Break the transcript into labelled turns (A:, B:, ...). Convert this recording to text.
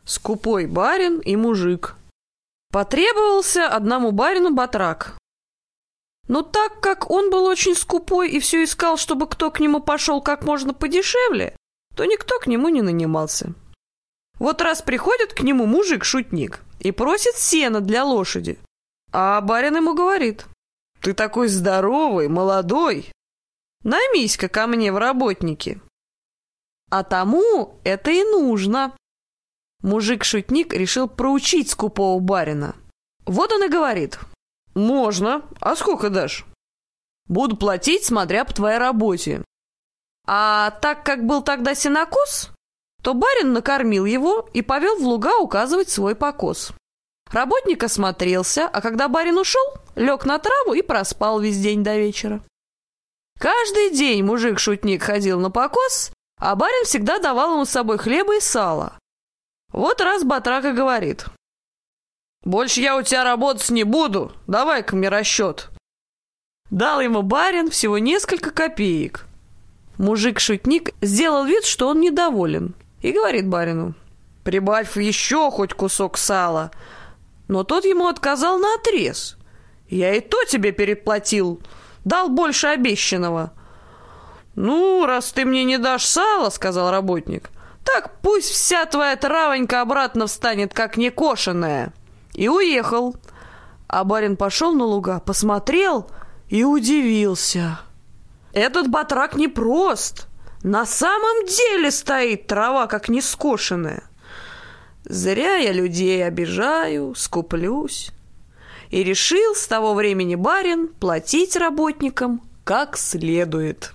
A: Скупой барин и мужик. Потребовался одному барину батрак. Но так как он был очень скупой и все искал, чтобы кто к нему пошел как можно подешевле, то никто к нему не нанимался. Вот раз приходит к нему мужик-шутник и просит сена для лошади, а барин ему говорит: «Ты такой здоровый, молодой, наймись-ка ко мне в работники». А тому это и нужно. Мужик-шутник решил проучить скупого барина. Вот он и говорит: «Можно. А сколько дашь?» «Буду платить, смотря по твоей работе». А так как был тогда сенокос, то барин накормил его и повел в луга указывать свой покос. Работник осмотрелся, а когда барин ушел, лег на траву и проспал весь день до вечера. Каждый день мужик-шутник ходил на покос, а барин всегда давал ему с собой хлеба и сала. Вот раз батрак и говорит: «Больше я у тебя работать не буду, давай-ка мне расчет». Дал ему барин всего несколько копеек. Мужик-шутник сделал вид, что он недоволен, и говорит барину: «Прибавь еще хоть кусок сала». Но тот ему отказал наотрез: «Я и то тебе переплатил, дал больше обещанного». «Ну, раз ты мне не дашь сала, — сказал работник, — так пусть вся твоя травонька обратно встанет, как некошенная». И уехал. А барин пошел на луга, посмотрел и удивился. Этот батрак непрост. На самом деле стоит трава, как нескошенная. Зря я людей обижаю, скуплюсь. И решил с того времени барин платить работникам как следует.